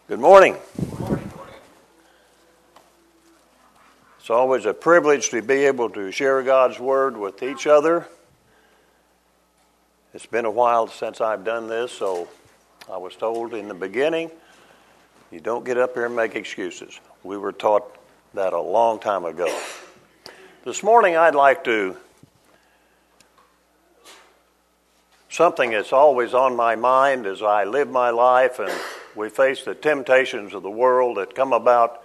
Good morning. It's always a privilege to be able to share God's Word with each other. It's been a while since I've done this, so I was told in the beginning, you don't get up here and make excuses. We were taught that a long time ago. This morning I'd like to, something that's always on my mind as I live my life and we face the temptations of the world that come about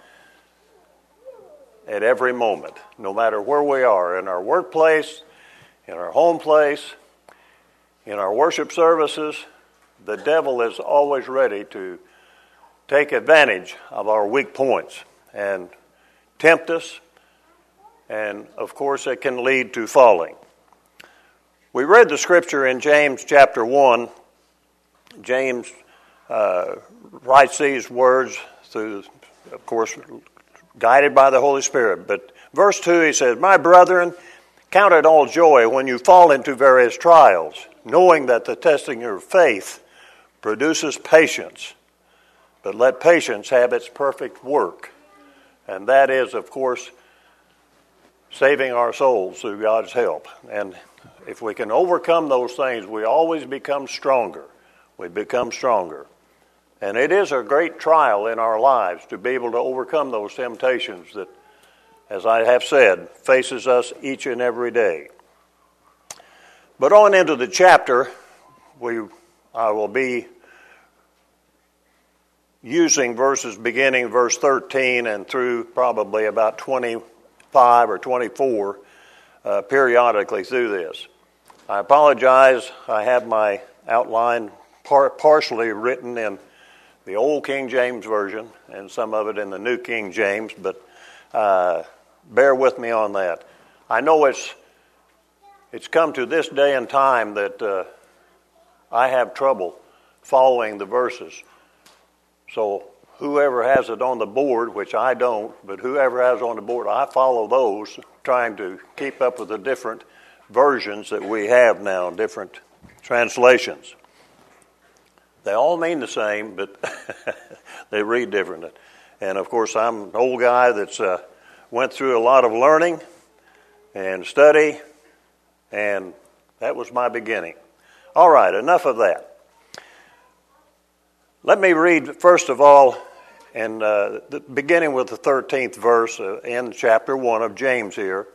at every moment, no matter where we are, in our workplace, in our home place, in our worship services. The devil is always ready to take advantage of our weak points and tempt us, and of course it can lead to falling. We read the scripture in James chapter 1. James writes these words through, of course, guided by the Holy Spirit. But verse 2, he says, "My brethren, count it all joy when you fall into various trials, knowing that the testing of your faith produces patience. But let patience have its perfect work." And that is, of course, saving our souls through God's help. And if we can overcome those things, we always become stronger. We become stronger. And it is a great trial in our lives to be able to overcome those temptations that, as I have said, faces us each and every day. But on into the chapter, I will be using verses beginning verse 13 and through probably about 25 or 24 periodically through this. I apologize. I have my outline partially written in the old King James Version and some of it in the New King James, but bear with me on that. I know it's come to this day and time that I have trouble following the verses. So whoever has it on the board, which I don't, but whoever has it on the board, I follow those, trying to keep up with the different versions that we have now, different translations. They all mean the same, but they read differently. And, of course, I'm an old guy that's went through a lot of learning and study, and that was my beginning. All right, enough of that. Let me read, first of all, and beginning with the 13th verse in chapter 1 of James here.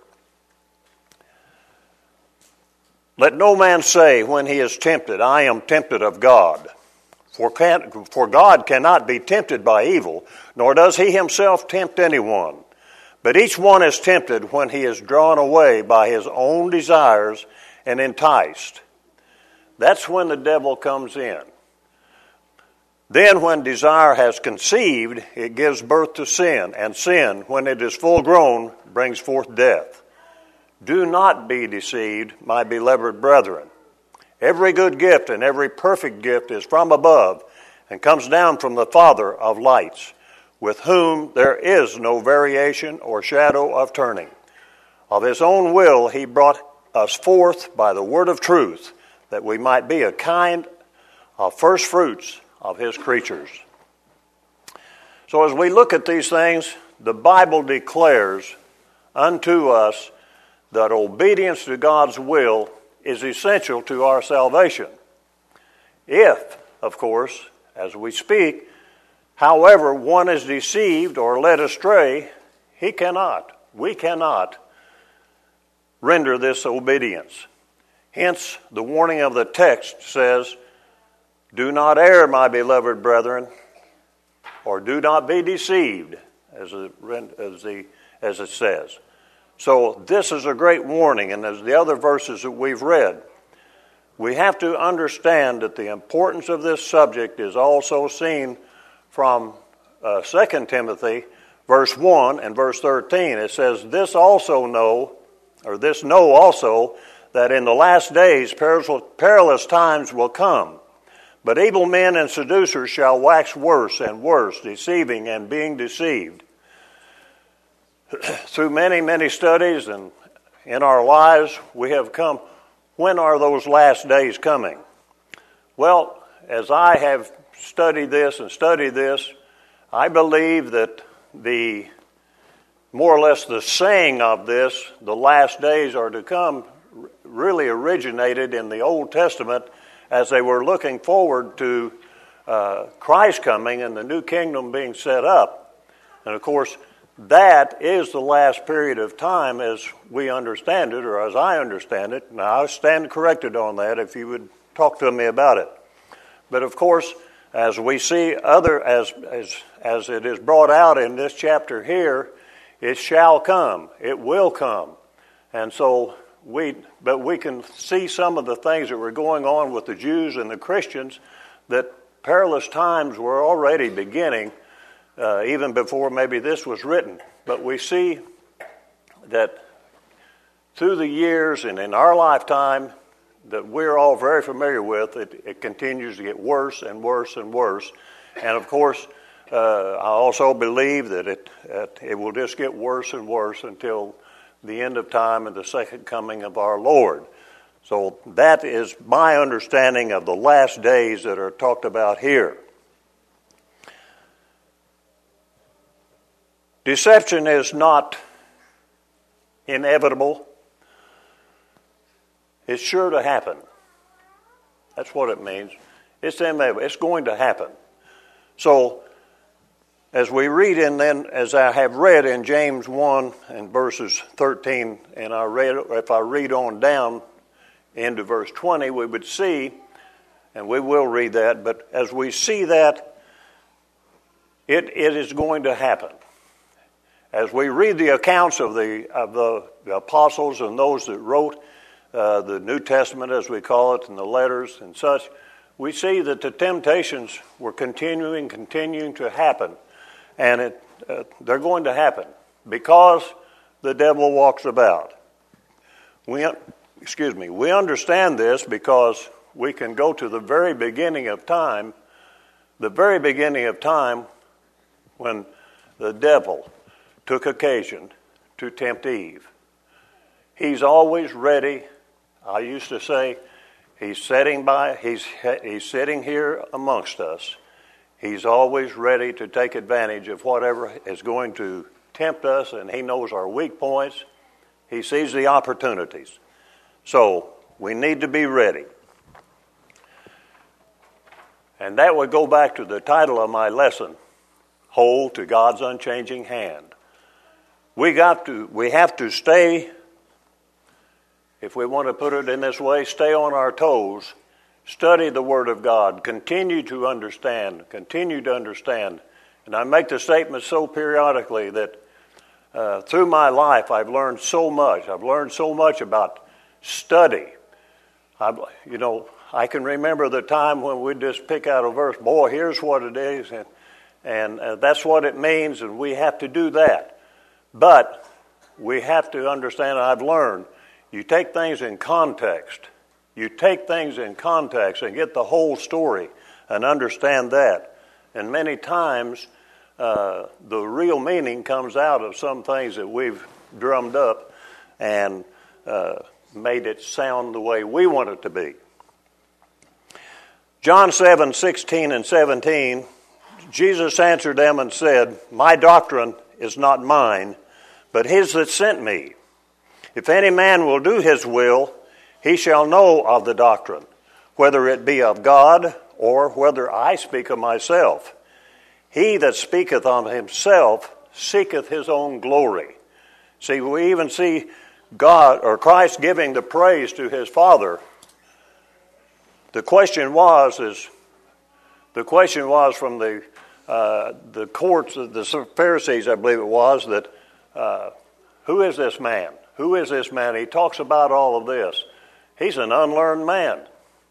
"Let no man say when he is tempted, I am tempted of God. For God cannot be tempted by evil, nor does he himself tempt anyone. But each one is tempted when he is drawn away by his own desires and enticed." That's when the devil comes in. "Then when desire has conceived, it gives birth to sin, and sin, when it is full grown, brings forth death. Do not be deceived, my beloved brethren. Every good gift and every perfect gift is from above and comes down from the Father of lights, with whom there is no variation or shadow of turning. Of his own will he brought us forth by the word of truth, that we might be a kind of first fruits of his creatures." So as we look at these things, the Bible declares unto us that obedience to God's will is essential to our salvation. If, of course, as we speak, however one is deceived or led astray, we cannot render this obedience. Hence, the warning of the text says, "Do not err, my beloved brethren," or "do not be deceived," as it says. So this is a great warning, and as the other verses that we've read, we have to understand that the importance of this subject is also seen from 2 Timothy verse 1 and verse 13. It says, "This know also, that in the last days perilous times will come. But evil men and seducers shall wax worse and worse, deceiving and being deceived." Through many, many studies and in our lives, we have come, when are those last days coming? Well, as I have studied this, I believe that more or less the saying of this, the last days are to come, really originated in the Old Testament as they were looking forward to Christ coming and the new kingdom being set up. And of course, that is the last period of time as we understand it, or as I understand it. Now, I stand corrected on that if you would talk to me about it. But of course, as we see as it is brought out in this chapter here, it shall come. It will come. And so we can see some of the things that were going on with the Jews and the Christians, that perilous times were already beginning, even before maybe this was written. But we see that through the years and in our lifetime that we're all very familiar with, it continues to get worse and worse and worse. And of course, I also believe that it will just get worse and worse until the end of time and the second coming of our Lord. So that is my understanding of the last days that are talked about here. Deception is not inevitable. It's sure to happen. That's what it means. It's inevitable. It's going to happen. So, as we read as I have read in James 1 and verses 13, and if I read on down into verse 20, we would see, and we will read that, but as we see that, it is going to happen. As we read the accounts of the apostles and those that wrote the New Testament, as we call it, and the letters and such, we see that the temptations were continuing to happen. And they're going to happen because the devil walks about. We understand this because we can go to the very beginning of time when the devil took occasion to tempt Eve. He's always ready. I used to say, he's sitting here amongst us. He's always ready to take advantage of whatever is going to tempt us, and he knows our weak points. He sees the opportunities. So we need to be ready. And that would go back to the title of my lesson, Hold to God's Unchanging Hand. We have to stay, if we want to put it in this way, stay on our toes. Study the Word of God. Continue to understand. And I make the statement so periodically that through my life I've learned so much. I've learned so much about study. I can remember the time when we'd just pick out a verse. Boy, here's what it is. And that's what it means, and we have to do that. But we have to understand, and I've learned, you take things in context. You take things in context and get the whole story and understand that. And many times, the real meaning comes out of some things that we've drummed up and made it sound the way we want it to be. John 7:16 and 17, Jesus answered them and said, My doctrine is not mine, but his that sent me. If any man will do his will, he shall know of the doctrine, whether it be of God or whether I speak of myself. He that speaketh of himself seeketh his own glory. See, we even see God or Christ giving the praise to his Father. The question was from the courts of the Pharisees, I believe it was, that who is this man? Who is this man? He talks about all of this. He's an unlearned man.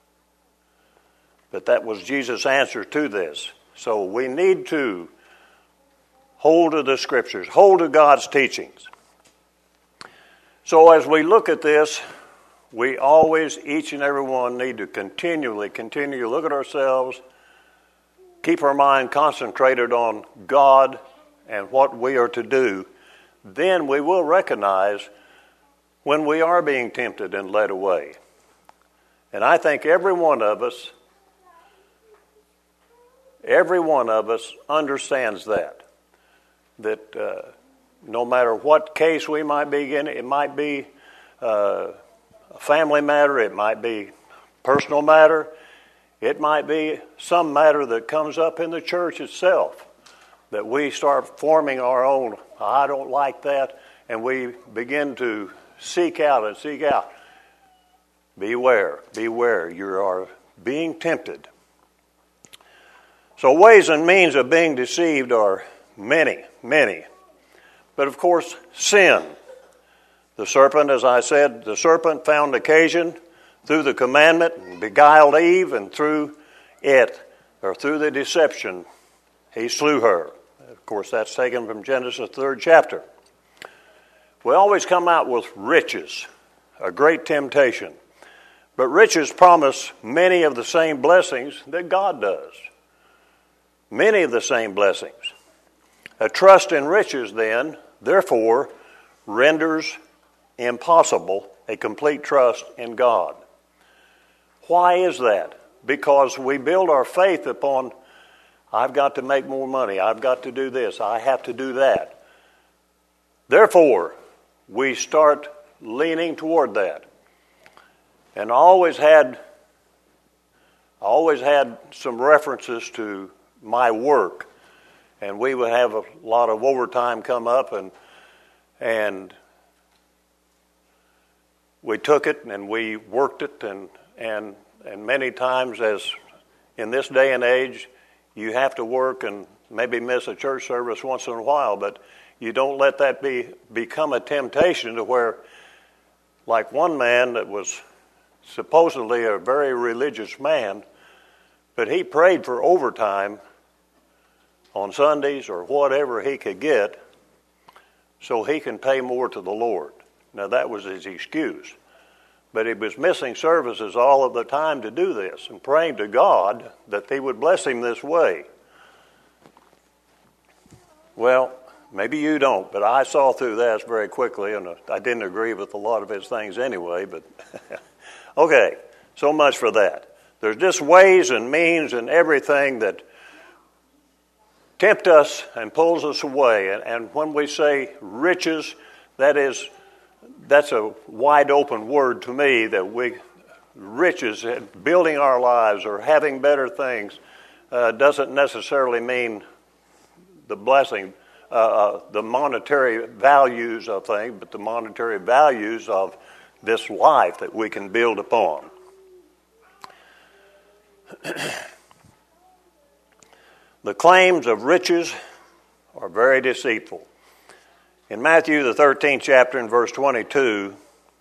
But that was Jesus' answer to this. So we need to hold to the Scriptures, hold to God's teachings. So as we look at this, we always, each and every one, need to continue to look at ourselves, keep our mind concentrated on God and what we are to do. Then we will recognize when we are being tempted and led away. And I think every one of us Every one of us understands that no matter what case we might be in, it might be a family matter, it might be personal matter, it might be some matter that comes up in the church itself, that we start forming our own, I don't like that, and we begin to seek out. Beware, you are being tempted. So ways and means of being deceived are many, many. But of course, sin. The serpent, as I said, the serpent found occasion through the commandment and beguiled Eve, and through the deception, he slew her. Of course, that's taken from Genesis 3rd chapter. We always come out with riches, a great temptation. But riches promise many of the same blessings that God does. Many of the same blessings. A trust in riches, then, therefore, renders impossible a complete trust in God. Why is that? Because we build our faith upon, I've got to make more money, I've got to do this, I have to do that. Therefore, we start leaning toward that. And I always had some references to my work. And we would have a lot of overtime come up, and we took it and we worked it, and many times, as in this day and age, you have to work and maybe miss a church service once in a while, but you don't let that become a temptation to where, like one man that was supposedly a very religious man, but he prayed for overtime on Sundays or whatever he could get so he can pay more to the Lord. Now that was his excuse. But he was missing services all of the time to do this and praying to God that he would bless him this way. Well, maybe you don't, but I saw through that very quickly, and I didn't agree with a lot of his things anyway, but okay, so much for that. There's just ways and means and everything that tempt us and pulls us away. And when we say riches, that's a wide open word to me, that riches, building our lives or having better things, doesn't necessarily mean the blessing, the monetary values of things, but the monetary values of this life that we can build upon. The claims of riches are very deceitful. In Matthew, the 13th chapter, in verse 22,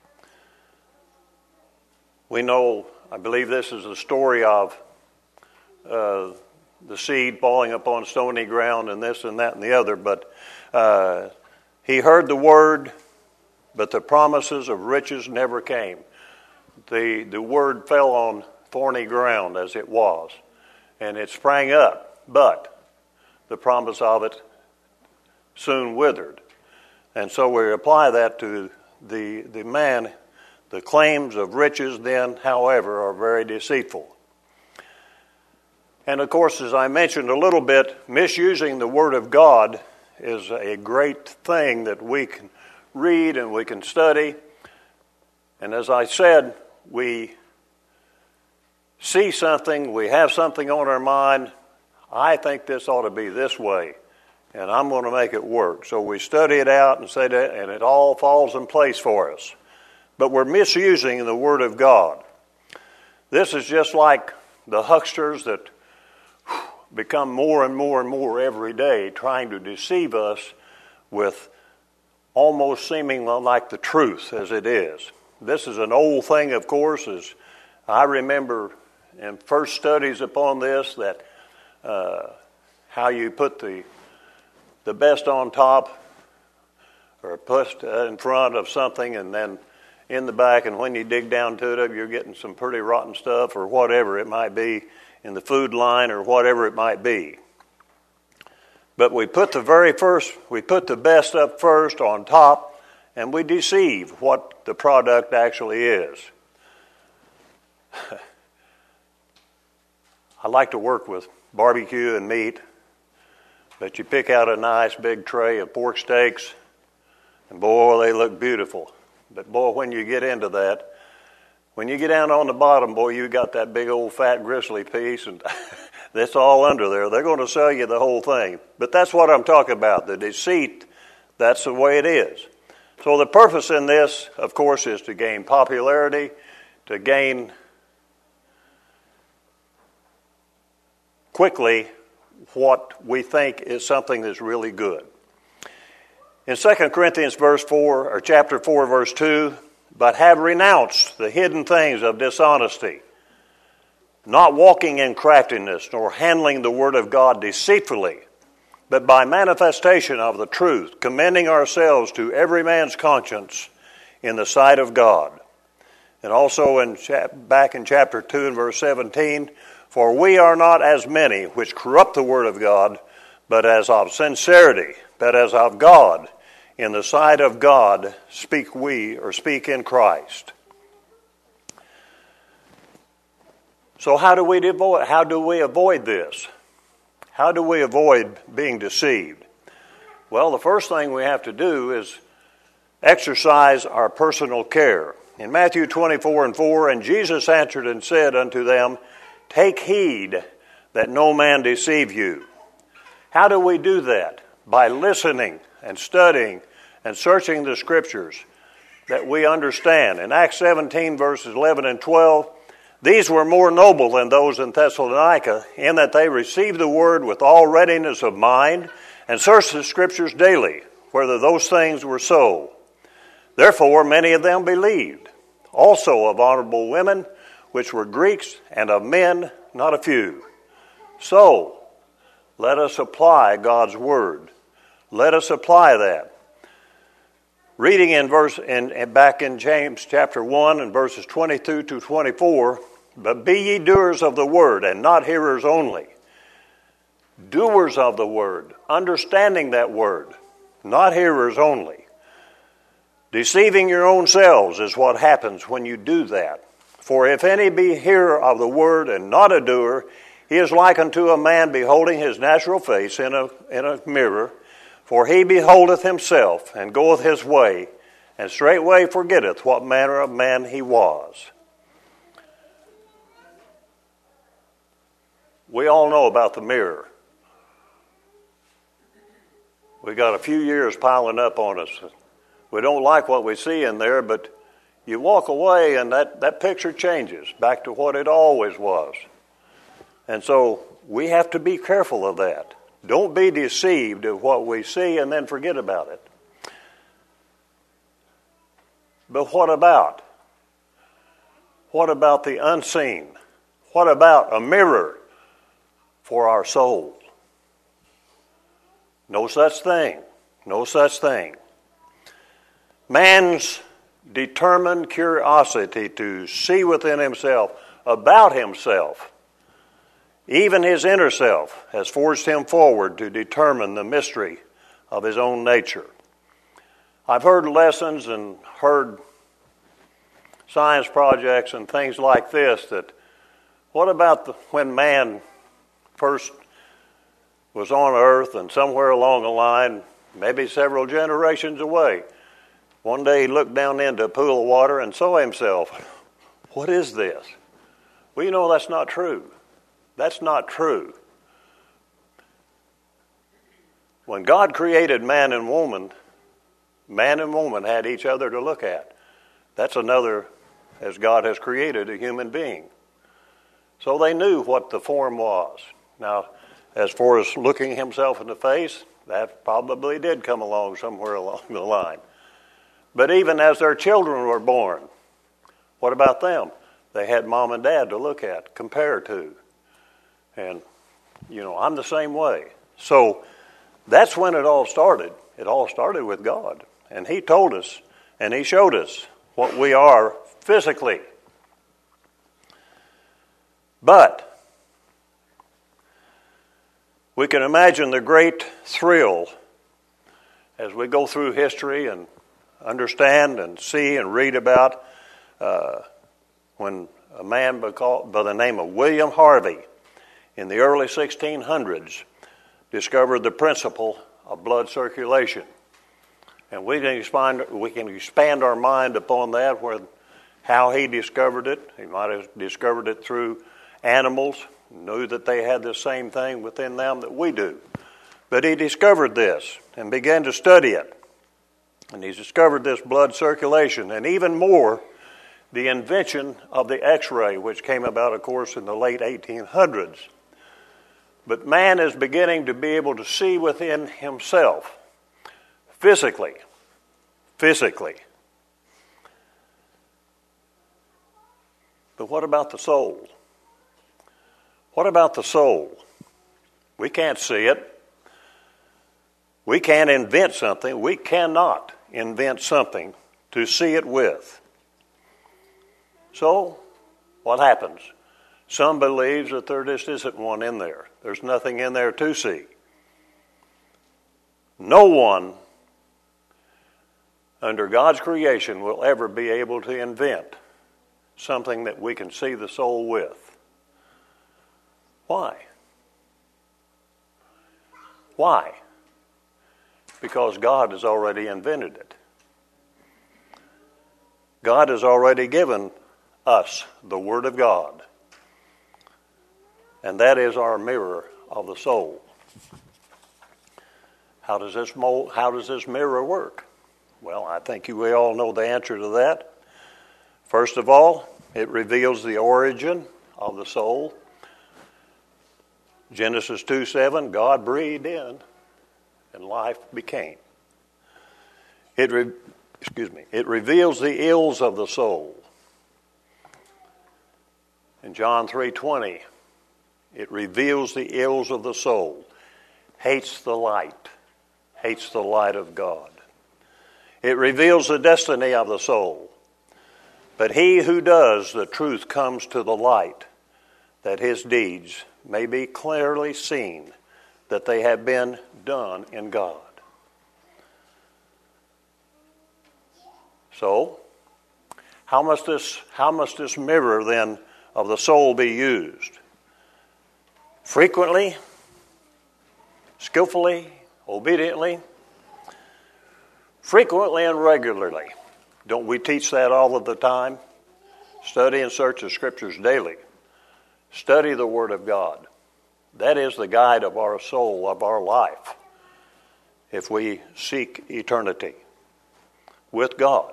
we know, I believe this is the story of the seed falling upon stony ground and this and that and the other, but he heard the word, but the promises of riches never came. The word fell on thorny ground, as it was, and it sprang up. But the promise of it soon withered. And so we apply that to the man. The claims of riches then, however, are very deceitful. And of course, as I mentioned a little bit, misusing the Word of God is a great thing that we can read and we can study. And as I said, we see something, we have something on our mind, I think this ought to be this way, and I'm going to make it work. So we study it out and say that, and it all falls in place for us. But we're misusing the Word of God. This is just like the hucksters that become more and more and more every day, trying to deceive us with almost seeming like the truth as it is. This is an old thing, of course, as I remember in first studies upon this, that how you put the best on top or put in front of something and then in the back, and when you dig down to it, you're getting some pretty rotten stuff or whatever it might be in the food line or whatever it might be. But we put the best up first on top, and we deceive what the product actually is. I like to work with barbecue and meat, but you pick out a nice big tray of pork steaks, and boy, they look beautiful. But boy, when you get into that, when you get down on the bottom, boy, you got that big old fat gristly piece, and that's all under there. They're going to sell you the whole thing. But that's what I'm talking about, the deceit. That's the way it is. So the purpose in this, of course, is to gain popularity, to gain quickly what we think is something that's really good. In 2 Corinthians chapter 4, verse 2, but have renounced the hidden things of dishonesty, not walking in craftiness, nor handling the word of God deceitfully, but by manifestation of the truth, commending ourselves to every man's conscience in the sight of God. And also back in chapter 2 and verse 17, for we are not as many which corrupt the word of God, but as of sincerity, but as of God, in the sight of God speak in Christ. So how do we avoid this? How do we avoid being deceived? Well, the first thing we have to do is exercise our personal care. In Matthew 24:4, and Jesus answered and said unto them, take heed that no man deceive you. How do we do that? By listening and studying and searching the Scriptures that we understand. In Acts 17, verses 11 and 12, these were more noble than those in Thessalonica, in that they received the word with all readiness of mind, and searched the Scriptures daily, whether those things were so. Therefore many of them believed, also of honorable women, which were Greeks, and of men not a few. So, let us apply God's word. Let us apply that. Reading back in James chapter 1 and verses 22 to 24, but be ye doers of the word, and not hearers only. Doers of the word, understanding that word, not hearers only. Deceiving your own selves is what happens when you do that. For if any be hearer of the word and not a doer, he is like unto a man beholding his natural face in a mirror. For he beholdeth himself, and goeth his way, and straightway forgetteth what manner of man he was. We all know about the mirror. We got a few years piling up on us. We don't like what we see in there, but you walk away and that picture changes back to what it always was. And so we have to be careful of that. Don't be deceived of what we see and then forget about it. But what about? What about the unseen? What about a mirror for our soul? No such thing. No such thing. Man's determined curiosity to see within himself, about himself, even his inner self, has forced him forward to determine the mystery of his own nature. I've heard lessons and heard science projects and things like this that what about when man first was on earth and somewhere along the line, maybe several generations away, one day he looked down into a pool of water and saw himself. What is this? Well, you know that's not true. That's not true. When God created man and woman had each other to look at. That's another, as God has created a human being. So they knew what the form was. Now, as far as looking himself in the face, that probably did come along somewhere along the line. But even as their children were born, what about them? They had mom and dad to look at, compare to. And, I'm the same way. So that's when it all started. It all started with God. And He told us and He showed us what we are physically. But we can imagine the great thrill as we go through history and understand and see and read about when a man by the name of William Harvey in the early 1600s, discovered the principle of blood circulation. And we can expand our mind upon that, how he discovered it. He might have discovered it through animals, knew that they had the same thing within them that we do. But he discovered this and began to study it. And he discovered this blood circulation, and even more, the invention of the X-ray, which came about, of course, in the late 1800s. But man is beginning to be able to see within himself, physically. But what about the soul? What about the soul? We can't see it. We can't invent something. We cannot invent something to see it with. So, what happens? Some believes that there just isn't one in there. There's nothing in there to see. No one under God's creation will ever be able to invent something that we can see the soul with. Why? Why? Because God has already invented it. God has already given us the Word of God. And that is our mirror of the soul. How does this mirror work? Well, I think we all know the answer to that. First of all, it reveals the origin of the soul. Genesis 2:7, God breathed in and life became. It reveals the ills of the soul. In John 3:20, it reveals the ills of the soul. Hates the light of God. It reveals the destiny of the soul. But he who does the truth comes to the light, that his deeds may be clearly seen, that they have been done in God. So, how must this mirror then of the soul be used? Frequently, skillfully, obediently, frequently and regularly. Don't we teach that all of the time? Study and search the Scriptures daily. Study the Word of God. That is the guide of our soul, of our life, if we seek eternity with God.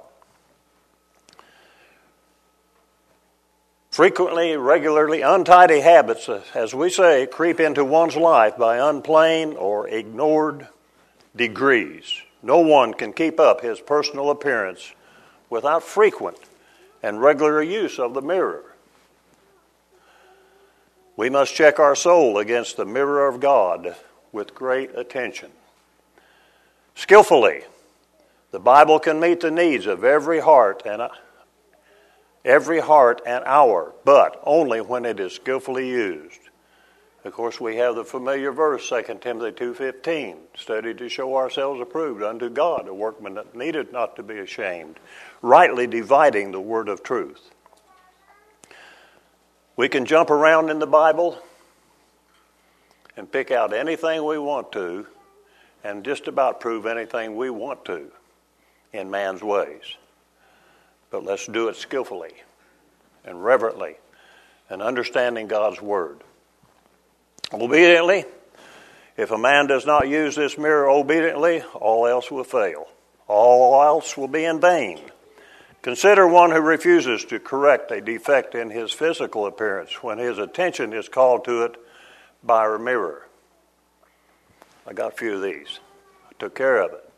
Frequently, regularly, untidy habits, as we say, creep into one's life by unplanned or ignored degrees. No one can keep up his personal appearance without frequent and regular use of the mirror. We must check our soul against the mirror of God with great attention. Skillfully, the Bible can meet the needs of every heart and hour, but only when it is skillfully used. Of course, we have the familiar verse, 2 Timothy 2:15, study to show ourselves approved unto God, a workman that needeth not to be ashamed, rightly dividing the word of truth. We can jump around in the Bible and pick out anything we want to and just about prove anything we want to in man's ways. But let's do it skillfully and reverently and understanding God's word. Obediently, if a man does not use this mirror obediently, all else will fail. All else will be in vain. Consider one who refuses to correct a defect in his physical appearance when his attention is called to it by a mirror. I got a few of these. I took care of it.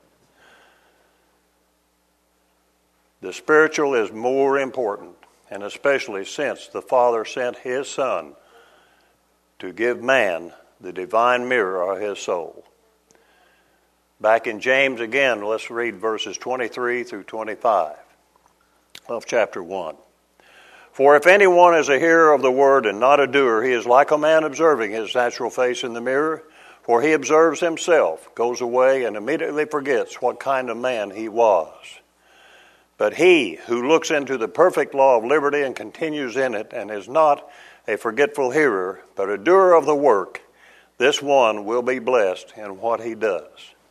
The spiritual is more important, and especially since the Father sent His Son to give man the divine mirror of his soul. Back in James again, let's read verses 23 through 25 of chapter 1. For if anyone is a hearer of the word and not a doer, he is like a man observing his natural face in the mirror. For he observes himself, goes away, and immediately forgets what kind of man he was. But he who looks into the perfect law of liberty and continues in it, and is not a forgetful hearer, but a doer of the work, this one will be blessed in what he does.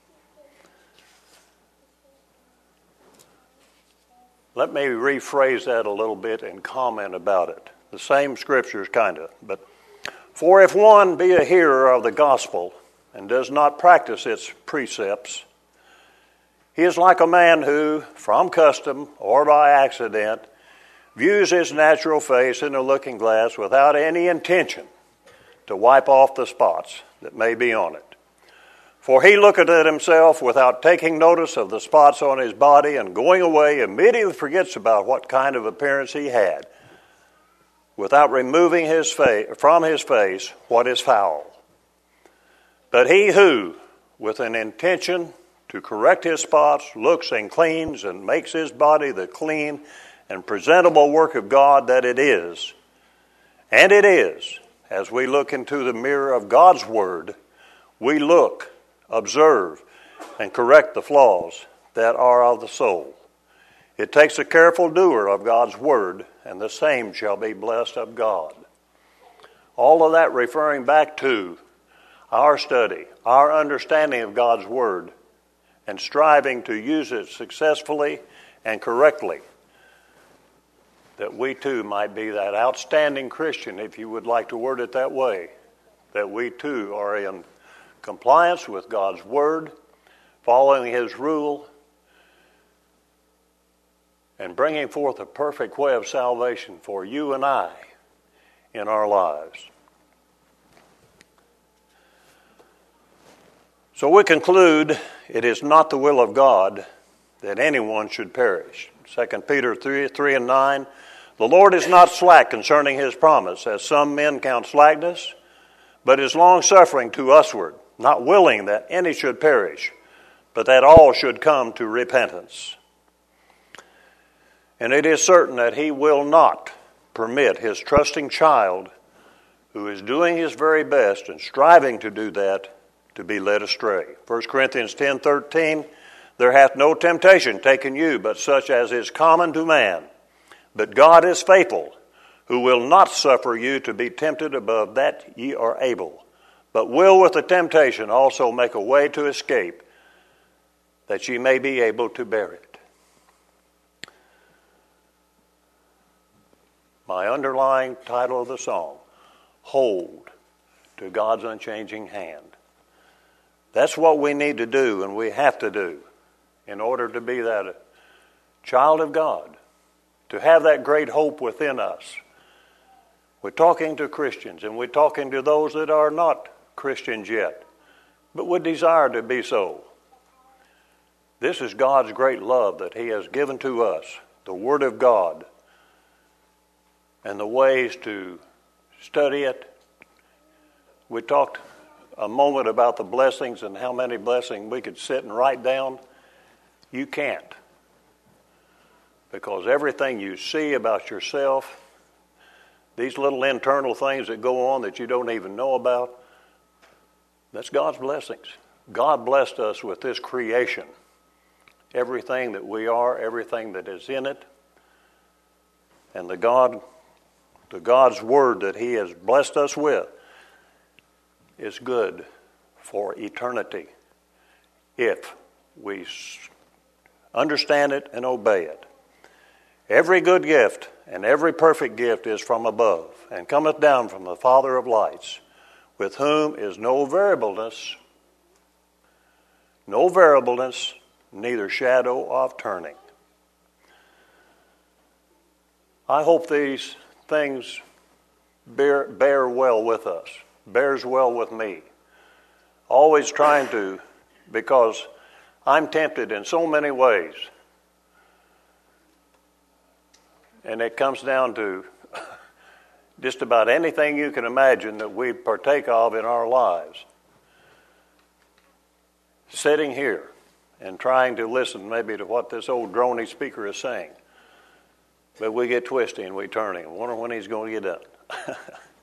Let me rephrase that a little bit and comment about it. The same scriptures, kind of. But for if one be a hearer of the gospel and does not practice its precepts, he is like a man who, from custom or by accident, views his natural face in a looking glass without any intention to wipe off the spots that may be on it. For he looketh at himself without taking notice of the spots on his body, and going away immediately forgets about what kind of appearance he had, without removing from his face what is foul. But he who, with an intention to correct his spots, looks and cleans and makes his body the clean and presentable work of God that it is, and it is, as we look into the mirror of God's Word, we look, observe, and correct the flaws that are of the soul. It takes a careful doer of God's Word, and the same shall be blessed of God. All of that referring back to our study, our understanding of God's Word, and striving to use it successfully and correctly, that we too might be that outstanding Christian, if you would like to word it that way, that we too are in compliance with God's Word, following His rule, and bringing forth a perfect way of salvation for you and I in our lives. So we conclude it is not the will of God that anyone should perish. 2 Peter 3 and 9, the Lord is not slack concerning His promise, as some men count slackness, but is long-suffering to usward, not willing that any should perish, but that all should come to repentance. And it is certain that He will not permit His trusting child, who is doing his very best and striving to do that, to be led astray. 1 Corinthians 10:13, there hath no temptation taken you, but such as is common to man. But God is faithful, who will not suffer you to be tempted above that ye are able, but will with the temptation also make a way to escape, that ye may be able to bear it. My underlying title of the song, Hold to God's Unchanging Hand. That's what we need to do and we have to do in order to be that child of God, to have that great hope within us. We're talking to Christians and we're talking to those that are not Christians yet, but would desire to be so. This is God's great love that He has given to us, the Word of God, and the ways to study it. We talked a moment about the blessings and how many blessings we could sit and write down. You can't. Because everything you see about yourself, these little internal things that go on that you don't even know about, that's God's blessings. God blessed us with this creation. Everything that we are, everything that is in it, and the God's Word that He has blessed us with is good for eternity if we understand it and obey it. Every good gift and every perfect gift is from above, and cometh down from the Father of lights, with whom is no variableness, neither shadow of turning. I hope these things bear well with us, bears well with me. Always trying to, because I'm tempted in so many ways. And it comes down to just about anything you can imagine that we partake of in our lives. Sitting here and trying to listen maybe to what this old droney speaker is saying. But we get twisty and we turn and wonder when he's going to get done.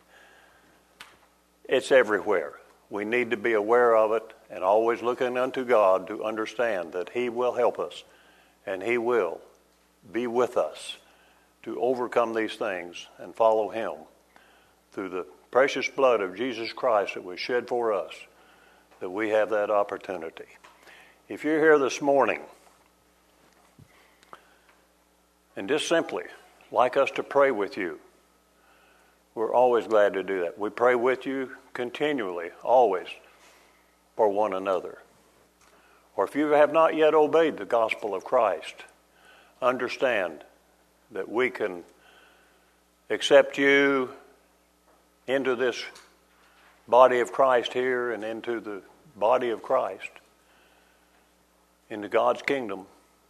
It's everywhere. We need to be aware of it and always looking unto God to understand that He will help us and He will be with us to overcome these things and follow Him through the precious blood of Jesus Christ that was shed for us, that we have that opportunity. If you're here this morning and just simply like us to pray with you, we're always glad to do that. We pray with you continually, always, for one another. Or if you have not yet obeyed the gospel of Christ, understand that we can accept you into this body of Christ here and into the body of Christ, into God's kingdom.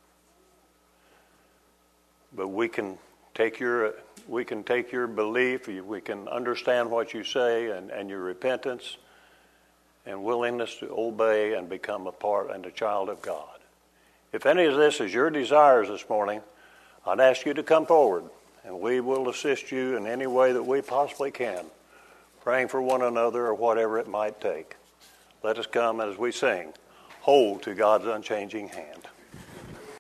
But we can take your belief, we can understand what you say and your repentance and willingness to obey and become a part and a child of God. If any of this is your desires this morning, I'd ask you to come forward and we will assist you in any way that we possibly can, praying for one another or whatever it might take. Let us come as we sing, hold to God's unchanging hand.